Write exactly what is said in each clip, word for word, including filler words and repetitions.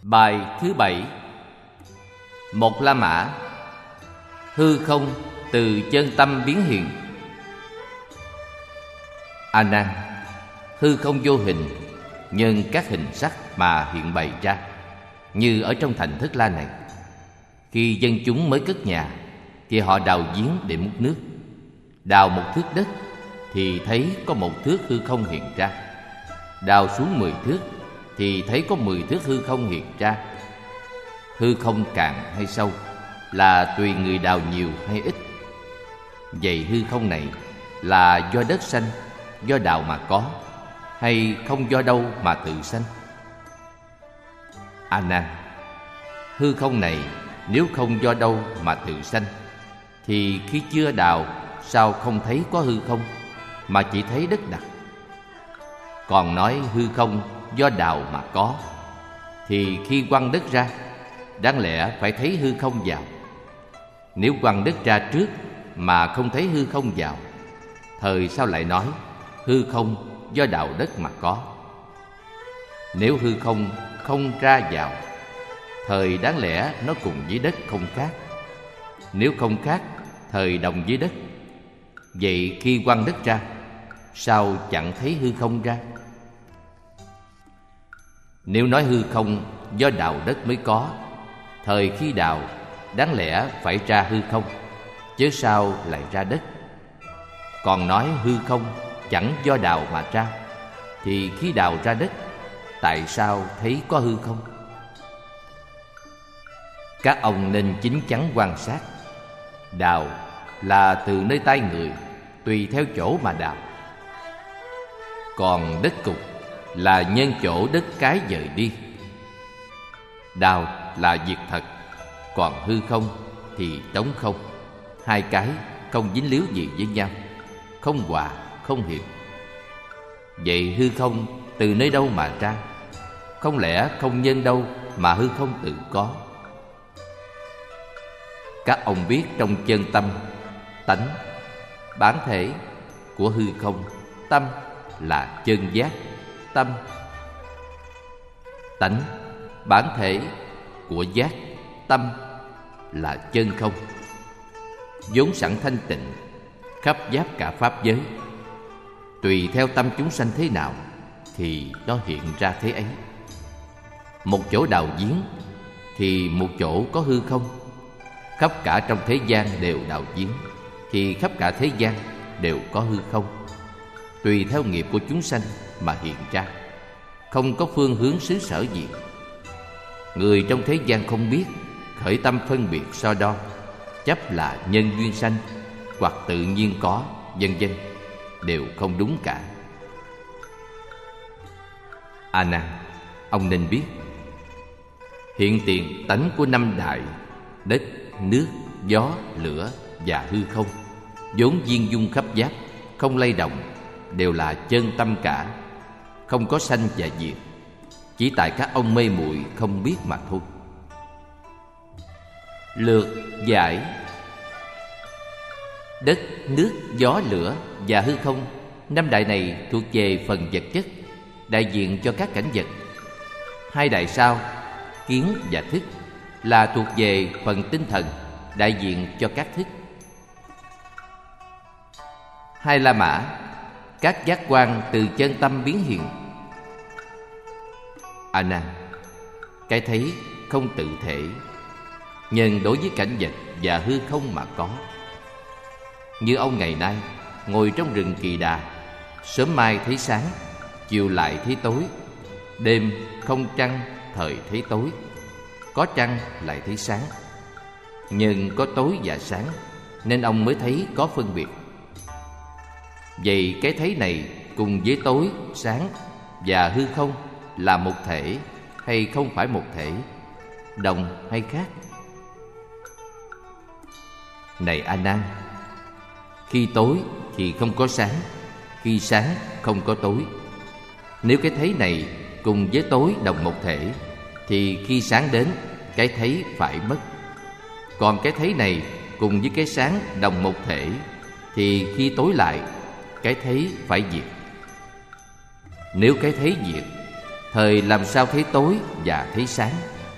Bài thứ bảy. Một La Mã. Hư không từ chân tâm biến hiện. A Nan, hư không vô hình nhân các hình sắc mà hiện bày ra, như ở trong thành Thất La này. Khi dân chúng mới cất nhà thì họ đào giếng để múc nước. Đào một thước đất thì thấy có một thước hư không hiện ra. Đào xuống mười thước thì thấy có mười thước hư không hiện ra. Hư không cạn hay sâu là tùy người đào nhiều hay ít. Vậy hư không này là do đất sanh, do đào mà có, hay không do đâu mà tự sanh? A Nan, hư không này nếu không do đâu mà tự sanh thì khi chưa đào sao không thấy có hư không, mà chỉ thấy đất đặc? Còn nói hư không do đào mà có thì khi quăng đất ra, đáng lẽ phải thấy hư không vào. Nếu quăng đất ra trước mà không thấy hư không vào, thời sao lại nói hư không do đào đất mà có? Nếu hư không không ra vào, thời đáng lẽ nó cùng với đất không khác. Nếu không khác, thời đồng với đất. Vậy khi quăng đất ra, sao chẳng thấy hư không ra? Nếu nói hư không do đào đất mới có, thời khi đào đáng lẽ phải ra hư không, chứ sao lại ra đất? Còn nói hư không chẳng do đào mà ra, thì khi đào ra đất, tại sao thấy có hư không? Các ông nên chín chắn quan sát. Đào là từ nơi tay người, tùy theo chỗ mà đào. Còn đất cục là nhân chỗ đất cái dời đi. Đào là việc thật, còn hư không thì trống không. Hai cái không dính líu gì với nhau, không hòa, không hiệp. Vậy hư không từ nơi đâu mà ra? Không lẽ không nhân đâu mà hư không tự có? Các ông biết trong chân tâm, tánh, bản thể của hư không, tâm là chân giác, tâm. Tánh, bản thể của giác, tâm là chân không, vốn sẵn thanh tịnh, khắp giáp cả pháp giới. Tùy theo tâm chúng sanh thế nào thì nó hiện ra thế ấy. Một chỗ đào giếng thì một chỗ có hư không. Khắp cả trong thế gian đều đào giếng thì khắp cả thế gian đều có hư không. Tùy theo nghiệp của chúng sanh mà hiện ra, không có phương hướng xứ sở gì. Người trong thế gian không biết, khởi tâm phân biệt so đo, chấp là nhân duyên sanh hoặc tự nhiên có, vân vân, đều không đúng cả. A Nan, ông nên biết hiện tiền tánh của năm đại: đất, nước, gió, lửa và hư không, vốn viên dung khắp giáp, không lay động, đều là chân tâm cả, không có sanh và diệt. Chỉ tại các ông mê muội không biết mà thôi. Lược giải. Đất, nước, gió, lửa và hư không, năm đại này thuộc về phần vật chất, đại diện cho các cảnh vật. Hai đại sau, kiến và thức, là thuộc về phần tinh thần, đại diện cho các thức. Hai La Mã, các giác quan từ chân tâm biến hiện. A Nan, cái thấy không tự thể, nhân đối với cảnh vật và hư không mà có. Như ông ngày nay ngồi trong rừng Kỳ Đà, sớm mai thấy sáng, chiều lại thấy tối, đêm không trăng, thời thấy tối, có trăng lại thấy sáng. Nhưng có tối và sáng nên ông mới thấy có phân biệt. Vậy cái thấy này cùng với tối, sáng và hư không là một thể hay không phải một thể, đồng hay khác? Này A Nan, khi tối thì không có sáng, khi sáng không có tối. Nếu cái thấy này cùng với tối đồng một thể thì khi sáng đến, cái thấy phải mất. Còn cái thấy này cùng với cái sáng đồng một thể thì khi tối lại, cái thấy phải diệt. Nếu cái thấy diệt, thời làm sao thấy tối và thấy sáng?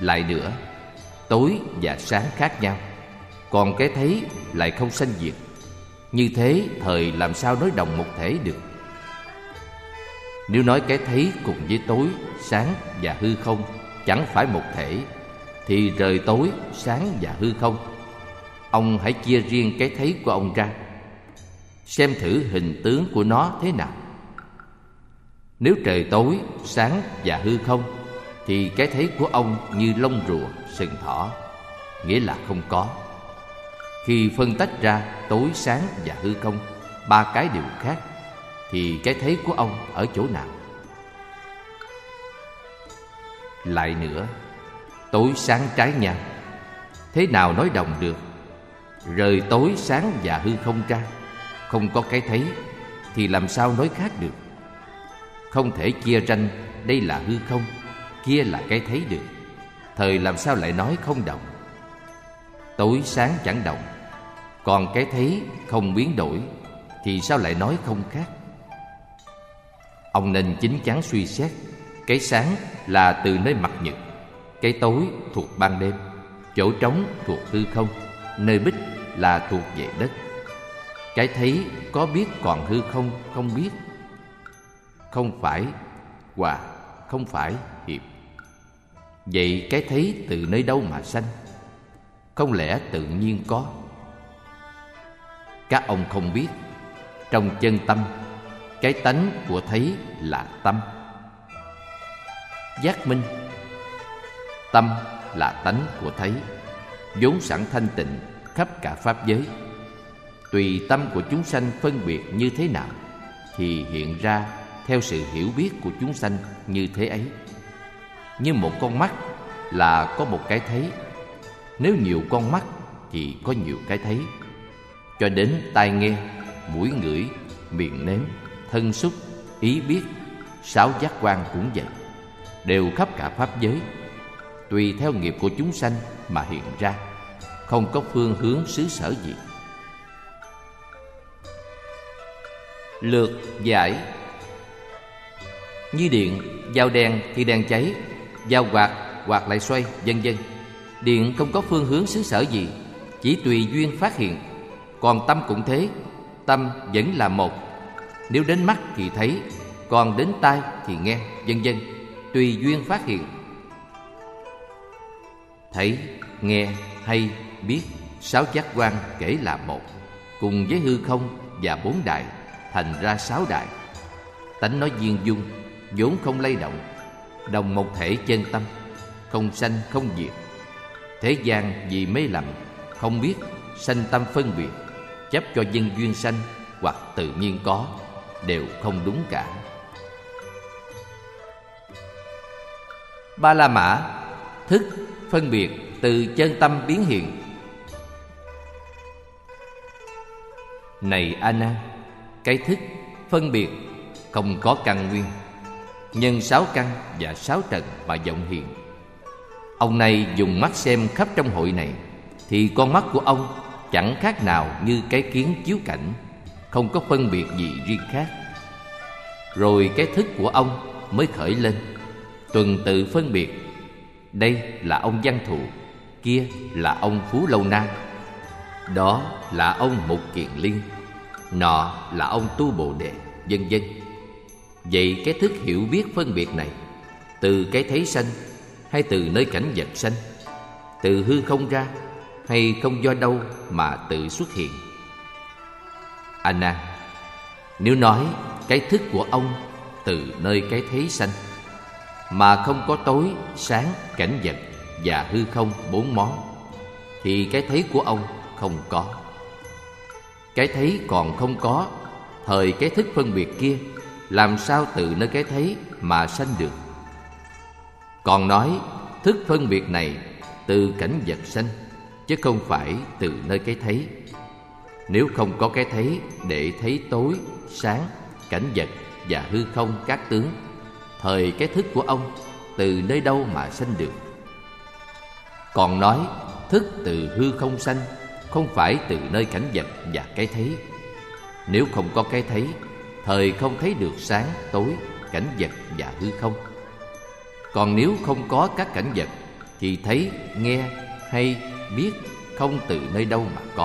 Lại nữa, tối và sáng khác nhau, còn cái thấy lại không sanh diệt. Như thế thời làm sao nói đồng một thể được? Nếu nói cái thấy cùng với tối, sáng và hư không chẳng phải một thể, thì rời tối, sáng và hư không, ông hãy chia riêng cái thấy của ông ra, xem thử hình tướng của nó thế nào. Nếu trời tối, sáng và hư không, thì cái thấy của ông như lông rùa, sừng thỏ, nghĩa là không có. Khi phân tách ra tối, sáng và hư không, ba cái đều khác, thì cái thấy của ông ở chỗ nào? Lại nữa, tối sáng trái nhau, thế nào nói đồng được? Rời tối, sáng và hư không ra, không có cái thấy, thì làm sao nói khác được? Không thể chia ranh đây là hư không, kia là cái thấy được. Thời làm sao lại nói không đồng? Tối sáng chẳng đồng, còn cái thấy không biến đổi, thì sao lại nói không khác? Ông nên chín chắn suy xét. Cái sáng là từ nơi mặt nhật, cái tối thuộc ban đêm, chỗ trống thuộc hư không, nơi bích là thuộc về đất. Cái thấy có biết còn hư không không biết. Không phải hòa, không phải hiệp. Vậy cái thấy từ nơi đâu mà sanh? Không lẽ tự nhiên có? Các ông không biết, trong chân tâm, cái tánh của thấy là tâm. Giác minh. Tâm là tánh của thấy, vốn sẵn thanh tịnh khắp cả pháp giới. Tùy tâm của chúng sanh phân biệt như thế nào, thì hiện ra theo sự hiểu biết của chúng sanh như thế ấy. Như một con mắt là có một cái thấy, nếu nhiều con mắt thì có nhiều cái thấy. Cho đến tai nghe, mũi ngửi, miệng nếm, thân xúc, ý biết, sáu giác quan cũng vậy, đều khắp cả pháp giới, tùy theo nghiệp của chúng sanh mà hiện ra, không có phương hướng xứ sở gì. Lược giải. Như điện, dao đen thì đèn cháy, dao quạt, quạt lại xoay, vân vân. Điện không có phương hướng xứ sở gì, chỉ tùy duyên phát hiện. Còn tâm cũng thế, tâm vẫn là một. Nếu đến mắt thì thấy, còn đến tai thì nghe, vân vân, tùy duyên phát hiện. Thấy, nghe, hay, biết, sáu giác quan kể là một, cùng với hư không và bốn đại, thành ra sáu đại. Tánh nói viên dung, vốn không lay động, đồng một thể chân tâm, không sanh không diệt. Thế gian vì mê lầm, không biết, sanh tâm phân biệt, chấp cho nhân duyên sanh hoặc tự nhiên có, đều không đúng cả. Ba la mã. Thức, phân biệt từ chân tâm biến hiện. Này A Nan, cái thức, phân biệt không có căn nguyên, nhân sáu căn và sáu trần mà vọng hiện. Ông này dùng mắt xem khắp trong hội này, thì con mắt của ông chẳng khác nào như cái kiến chiếu cảnh, không có phân biệt gì riêng khác. Rồi cái thức của ông mới khởi lên, tuần tự phân biệt. Đây là ông Văn Thù, kia là ông Phú Lâu Na, đó là ông Mục Kiền Liên, nọ là ông Tu Bồ Đề, vân vân. Vậy cái thức hiểu biết phân biệt này, từ cái thấy sanh hay từ nơi cảnh vật sanh, từ hư không ra hay không do đâu mà tự xuất hiện? A Nan, nếu nói cái thức của ông từ nơi cái thấy sanh, mà không có tối, sáng, cảnh vật và hư không bốn món, thì cái thấy của ông không có. Cái thấy còn không có, thời cái thức phân biệt kia làm sao từ nơi cái thấy mà sanh được? Còn nói thức phân biệt này từ cảnh vật sanh, chứ không phải từ nơi cái thấy. Nếu không có cái thấy để thấy tối, sáng, cảnh vật và hư không các tướng, thời cái thức của ông từ nơi đâu mà sanh được? Còn nói thức từ hư không sanh, không phải từ nơi cảnh vật và cái thấy. Nếu không có cái thấy, thời không thấy được sáng, tối, cảnh vật và hư không. Còn nếu không có các cảnh vật, thì thấy, nghe hay biết không từ nơi đâu mà có.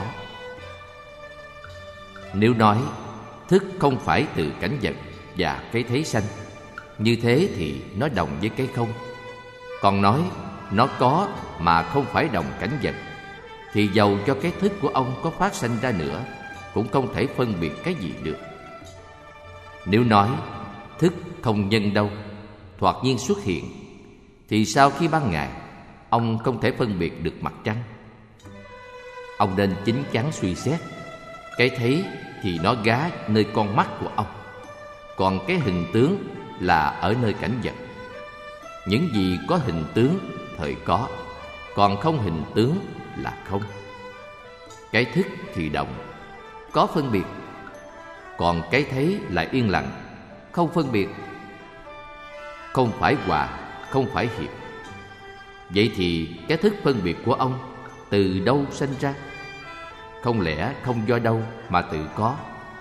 Nếu nói thức không phải từ cảnh vật và cái thấy sanh, như thế thì nó đồng với cái không. Còn nói nó có mà không phải đồng cảnh vật, thì dầu cho cái thức của ông có phát sanh ra nữa cũng không thể phân biệt cái gì được. Nếu nói thức không nhân đâu, thoạt nhiên xuất hiện, thì sao khi ban ngày ông không thể phân biệt được mặt trăng? Ông nên chín chắn suy xét. Cái thấy thì nó gá nơi con mắt của ông, còn cái hình tướng là ở nơi cảnh vật. Những gì có hình tướng thời có, còn không hình tướng là không. Cái thức thì động, có phân biệt, còn cái thấy lại yên lặng, không phân biệt. Không phải hòa, không phải hiệp. Vậy thì cái thức phân biệt của ông từ đâu sanh ra? Không lẽ không do đâu mà tự có?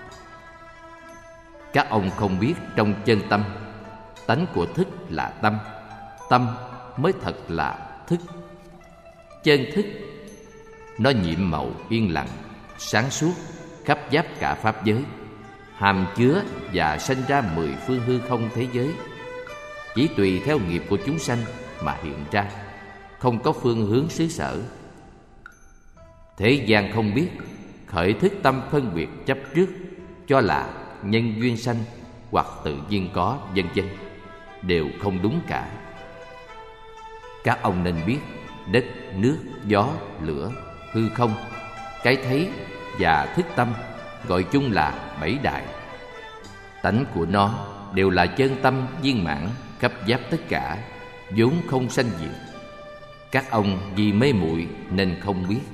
Các ông không biết trong chân tâm, tánh của thức là tâm, tâm mới thật là thức. Chân thức nó nhiệm màu yên lặng, sáng suốt, khắp giáp cả pháp giới, hàm chứa và sanh ra mười phương hư không thế giới, chỉ tùy theo nghiệp của chúng sanh mà hiện ra, không có phương hướng xứ sở. Thế gian không biết, khởi thức tâm phân biệt chấp trước, cho là nhân duyên sanh hoặc tự nhiên có, vân vân, đều không đúng cả. Các ông nên biết đất, nước, gió, lửa, hư không, cái thấy và thức tâm gọi chung là bảy đại. Tánh của nó đều là chân tâm viên mãn, khắp giáp tất cả, vốn không sanh diệt. Các ông vì mê muội nên không biết.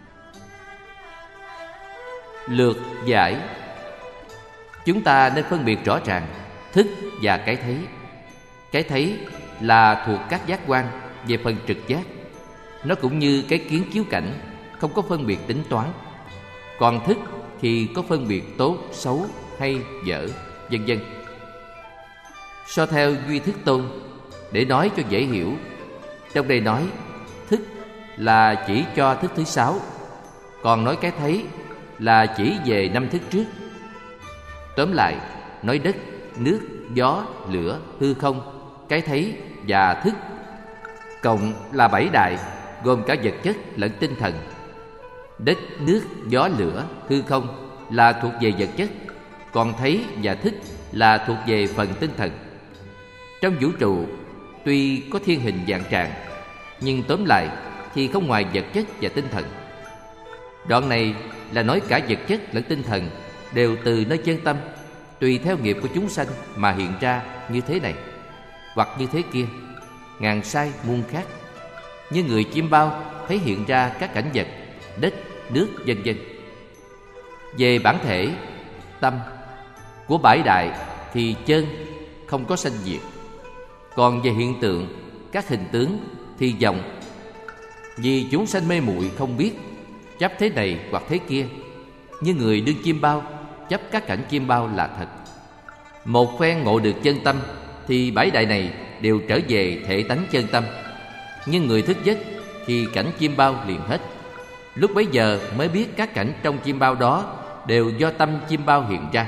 Lược giải. Chúng ta nên phân biệt rõ ràng thức và cái thấy. Cái thấy là thuộc các giác quan về phần trực giác, nó cũng như cái kiến chiếu cảnh, không có phân biệt tính toán. Còn thức thì có phân biệt tốt, xấu hay dở, vân vân. So theo Duy Thức Tôn, để nói cho dễ hiểu, trong đây nói thức là chỉ cho thức thứ sáu, còn nói cái thấy là chỉ về năm thức trước. Tóm lại, nói đất, nước, gió, lửa, hư không, cái thấy và thức cộng là bảy đại, gồm cả vật chất lẫn tinh thần. Đất, nước, gió, lửa, hư không là thuộc về vật chất, còn thấy và thức là thuộc về phần tinh thần. Trong vũ trụ tuy có thiên hình vạn trạng, nhưng tóm lại thì không ngoài vật chất và tinh thần. Đoạn này là nói cả vật chất lẫn tinh thần đều từ nơi chân tâm, tùy theo nghiệp của chúng sanh mà hiện ra như thế này hoặc như thế kia, ngàn sai muôn khác. Như người chim bao thấy hiện ra các cảnh vật, đất, nước, vân vân. Về bản thể, tâm của bảy đại thì chân không có sanh diệt. Còn về hiện tượng, các hình tướng thì vọng. Vì chúng sanh mê muội không biết, chấp thế này hoặc thế kia. Như người đương chim bao, chấp các cảnh chim bao là thật. Một phen ngộ được chân tâm thì bảy đại này đều trở về thể tánh chân tâm. Nhưng người thức giấc thì cảnh chim bao liền hết. Lúc bấy giờ mới biết các cảnh trong chim bao đó đều do tâm chim bao hiện ra.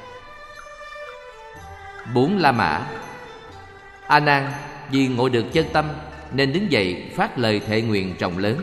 Bốn La Mã. A Nan vì ngộ được chân tâm nên đứng dậy phát lời thệ nguyện rộng lớn.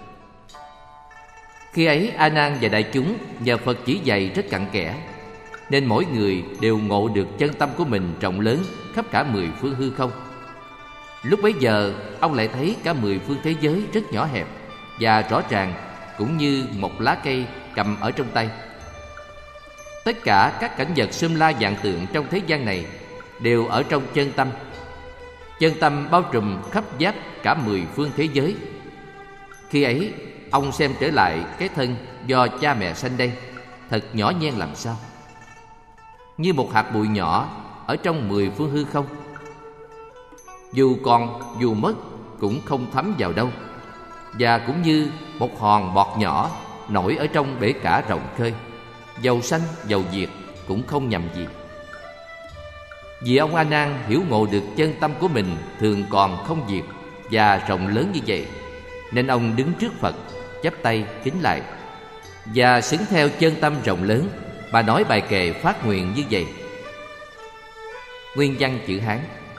Khi ấy A Nan và đại chúng nhờ Phật chỉ dạy rất cặn kẽ, nên mỗi người đều ngộ được chân tâm của mình rộng lớn khắp cả mười phương hư không. Lúc bấy giờ ông lại thấy cả mười phương thế giới rất nhỏ hẹp và rõ ràng, cũng như một lá cây cầm ở trong tay. Tất cả các cảnh vật xum la vạn tượng trong thế gian này đều ở trong chân tâm. Chân tâm bao trùm khắp giáp cả mười phương thế giới. Khi ấy ông xem trở lại cái thân do cha mẹ sanh đây, thật nhỏ nhen làm sao, như một hạt bụi nhỏ ở trong mười phương hư không. Dù còn dù mất cũng không thấm vào đâu, và cũng như một hòn bọt nhỏ nổi ở trong bể cả rộng khơi, dầu sanh dầu diệt cũng không nhầm gì. Vì ông A Nan hiểu ngộ được chân tâm của mình thường còn không diệt và rộng lớn như vậy, nên ông đứng trước Phật, chắp tay kính lại, và xứng theo chân tâm rộng lớn mà nói bài kệ phát nguyện như vậy. Nguyên văn chữ Hán: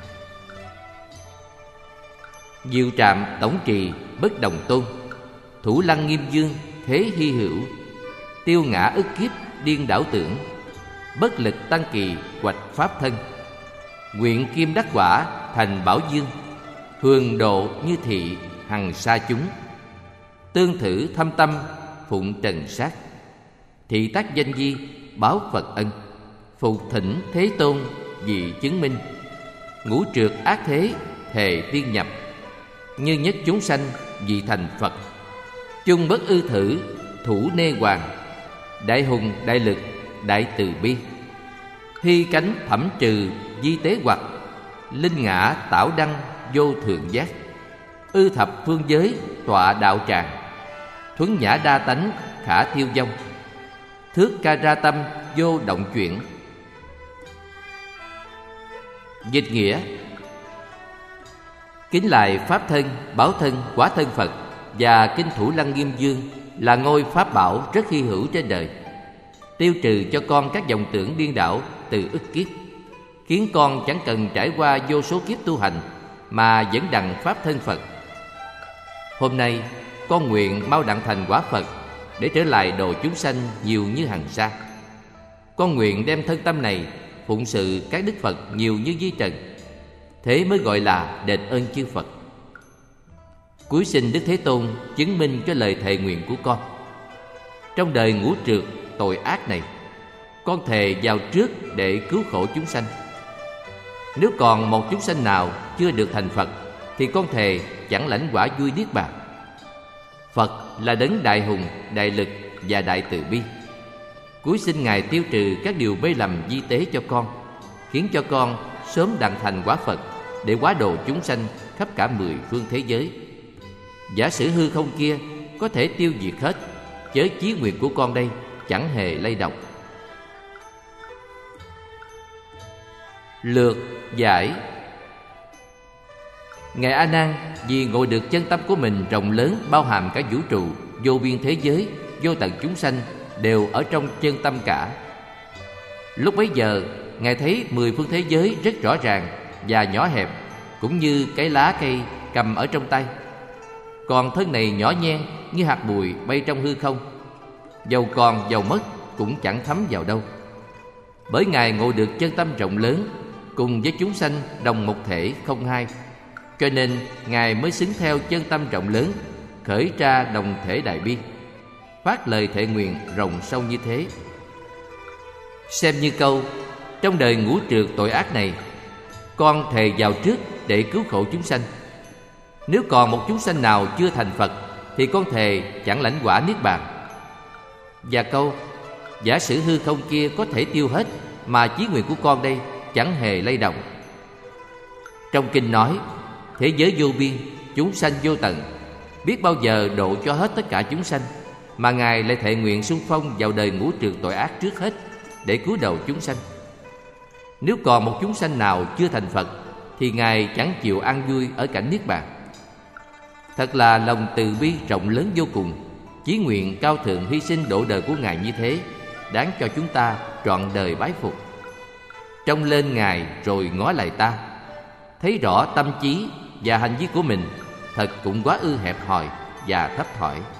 Diệu trạm tổng trì bất đồng tôn, thủ lăng nghiêm dương thế hy hữu, tiêu ngã ức kiếp điên đảo tưởng, bất lực tăng kỳ hoạch pháp thân, nguyện kim đắc quả thành bảo dương, hường độ như thị hằng sa chúng, tương thử thâm tâm phụng trần sát, thị tác danh di báo Phật ân, phục thỉnh thế tôn vì chứng minh, ngũ trượt ác thế thề tiên nhập, như nhất chúng sanh vì thành Phật, chung bất ư thử thủ nê hoàng, đại hùng đại lực đại từ bi, hy cánh thẩm trừ di tế hoặc, linh ngã tảo đăng vô thượng giác, ư thập phương giới tọa đạo tràng, thuấn nhã đa tánh khả thiêu vong, thước ca ra tâm vô động chuyển. Dịch nghĩa: kính lại pháp thân, bảo thân, quả thân Phật và kinh thủ lăng nghiêm dương là ngôi pháp bảo rất hy hữu trên đời, tiêu trừ cho con các vọng tưởng điên đảo từ ức kiếp, khiến con chẳng cần trải qua vô số kiếp tu hành mà vẫn đặng pháp thân Phật. Hôm nay con nguyện mau đặng thành quả Phật để trở lại độ chúng sanh nhiều như hằng sa. Con nguyện đem thân tâm này phụng sự các đức Phật nhiều như vi trần, thế mới gọi là đền ơn chư Phật. Cuối xin Đức Thế Tôn chứng minh cho lời thệ nguyện của con. Trong đời ngũ trượt tội ác này, con thề vào trước để cứu khổ chúng sanh. Nếu còn một chúng sanh nào chưa được thành Phật, thì con thề chẳng lãnh quả vui niết bàn. Phật là đấng đại hùng, đại lực và đại từ bi. Cuối xin Ngài tiêu trừ các điều mê lầm vi tế cho con, khiến cho con sớm đặng thành quả Phật để hóa độ chúng sanh khắp cả mười phương thế giới. Giả sử hư không kia có thể tiêu diệt hết, chớ chí nguyện của con đây chẳng hề lay động. Lược giải: Ngài A Nan vì ngộ được chân tâm của mình rộng lớn, bao hàm cả vũ trụ, vô biên thế giới, vô tận chúng sanh đều ở trong chân tâm cả. Lúc bấy giờ Ngài thấy mười phương thế giới rất rõ ràng và nhỏ hẹp, cũng như cái lá cây cầm ở trong tay. Còn thân này nhỏ nhen như hạt bụi bay trong hư không, dầu còn dầu mất cũng chẳng thấm vào đâu. Bởi Ngài ngộ được chân tâm rộng lớn, cùng với chúng sanh đồng một thể không hai, cho nên Ngài mới xứng theo chân tâm rộng lớn, khởi ra đồng thể đại bi, phát lời thệ nguyện rộng sâu như thế. Xem như câu: trong đời ngũ trượt tội ác này, con thề vào trước để cứu khổ chúng sanh. Nếu còn một chúng sanh nào chưa thành Phật, thì con thề chẳng lãnh quả niết bàn. Và câu: giả sử hư không kia có thể tiêu hết, mà chí nguyện của con đây chẳng hề lay động. Trong kinh nói: thế giới vô biên, chúng sanh vô tận, biết bao giờ độ cho hết tất cả chúng sanh, mà Ngài lại thệ nguyện xung phong vào đời ngũ trượt tội ác trước hết để cứu đầu chúng sanh. Nếu còn một chúng sanh nào chưa thành Phật, thì Ngài chẳng chịu an vui ở cảnh niết bàn. Thật là lòng từ bi rộng lớn vô cùng, chí nguyện cao thượng hy sinh độ đời của Ngài như thế, đáng cho chúng ta trọn đời bái phục. Trông lên Ngài rồi ngó lại ta, thấy rõ tâm trí và hành vi của mình thật cũng quá ư hẹp hòi và thấp thỏi.